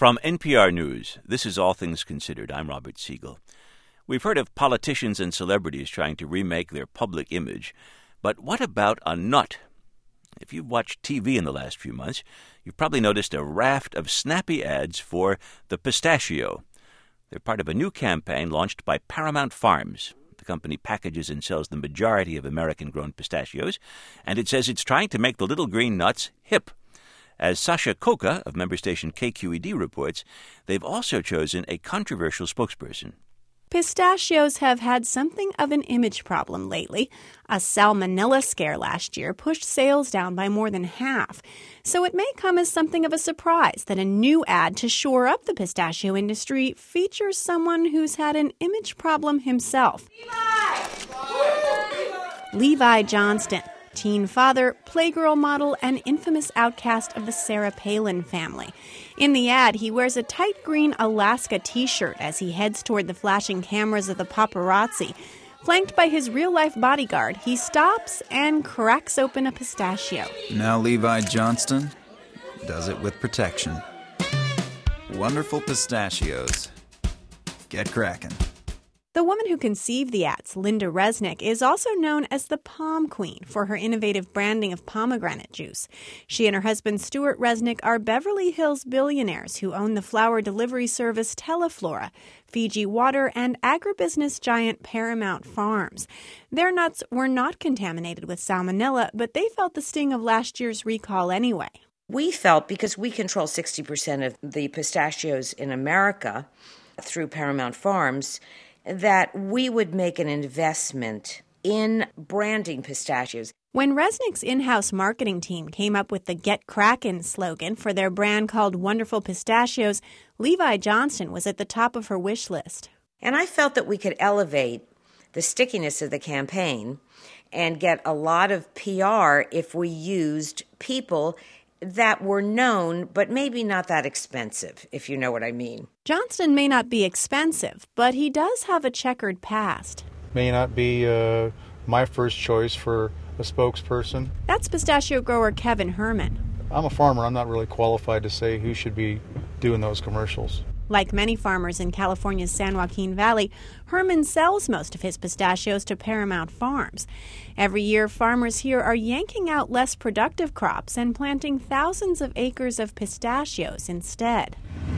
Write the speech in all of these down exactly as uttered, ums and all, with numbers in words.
From N P R News, this is All Things Considered. I'm Robert Siegel. We've heard of politicians and celebrities trying to remake their public image, but what about a nut? If you've watched T V in the last few months, you've probably noticed a raft of snappy ads for the pistachio. They're part of a new campaign launched by Paramount Farms. The company packages and sells the majority of American-grown pistachios, and it says it's trying to make the little green nuts hip. As Sasha Khokha of member station K Q E D reports, they've also chosen a controversial spokesperson. Pistachios have had something of an image problem lately. A salmonella scare last year pushed sales down by more than half. So it may come as something of a surprise that a new ad to shore up the pistachio industry features someone who's had an image problem himself. Levi! Levi Johnston. Teen father, Playgirl model, and infamous outcast of the Sarah Palin family. In the ad, he wears a tight green Alaska t-shirt as he heads toward the flashing cameras of the paparazzi. Flanked by his real-life bodyguard, he stops and cracks open a pistachio. Now Levi Johnston does it with protection. Wonderful pistachios. Get cracking. The woman who conceived the ads, Linda Resnick, is also known as the Pom Queen for her innovative branding of pomegranate juice. She and her husband, Stuart Resnick, are Beverly Hills billionaires who own the flower delivery service Teleflora, Fiji Water, and agribusiness giant Paramount Farms. Their nuts were not contaminated with salmonella, but they felt the sting of last year's recall anyway. We felt, because we control sixty percent of the pistachios in America through Paramount Farms, that we would make an investment in branding pistachios. When Resnick's in-house marketing team came up with the Get Crackin' slogan for their brand called Wonderful Pistachios, Levi Johnston was at the top of her wish list. And I felt that we could elevate the stickiness of the campaign and get a lot of P R if we used people that were known, but maybe not that expensive, if you know what I mean. Johnston may not be expensive, but he does have a checkered past. May not be uh, my first choice for a spokesperson. That's pistachio grower Kevin Herman. I'm a farmer. I'm not really qualified to say who should be doing those commercials. Like many farmers in California's San Joaquin Valley, Herman sells most of his pistachios to Paramount Farms. Every year, farmers here are yanking out less productive crops and planting thousands of acres of pistachios instead.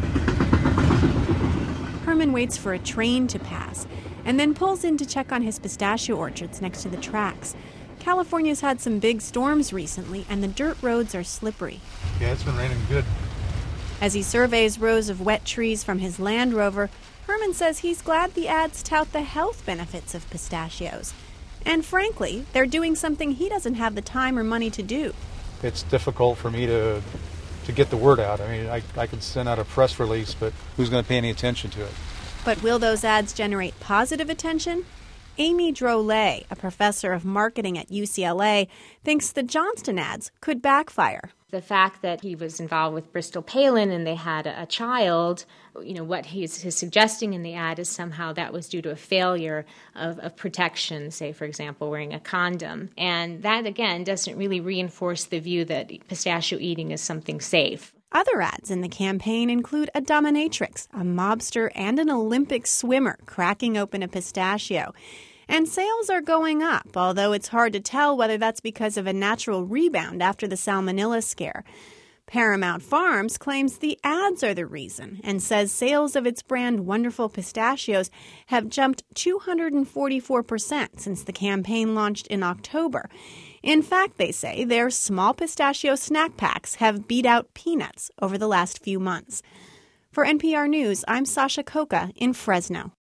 Herman waits for a train to pass and then pulls in to check on his pistachio orchards next to the tracks. California's had some big storms recently, and the dirt roads are slippery. Yeah, it's been raining good. As he surveys rows of wet trees from his Land Rover, Herman says he's glad the ads tout the health benefits of pistachios. And frankly, they're doing something he doesn't have the time or money to do. It's difficult for me to to get the word out. I mean, I, I could send out a press release, but who's going to pay any attention to it? But will those ads generate positive attention? Amy Drolet, a professor of marketing at U C L A, thinks the Johnston ads could backfire. The fact that he was involved with Bristol Palin and they had a, a child, you know, what he's, he's suggesting in the ad is somehow that was due to a failure of, of protection, say, for example, wearing a condom. And that, again, doesn't really reinforce the view that pistachio eating is something safe. Other ads in the campaign include a dominatrix, a mobster, and an Olympic swimmer cracking open a pistachio. And sales are going up, although it's hard to tell whether that's because of a natural rebound after the salmonella scare. Paramount Farms claims the ads are the reason and says sales of its brand Wonderful Pistachios have jumped two hundred forty-four percent since the campaign launched in October. In fact, they say their small pistachio snack packs have beat out peanuts over the last few months. For N P R News, I'm Sasha Khokha in Fresno.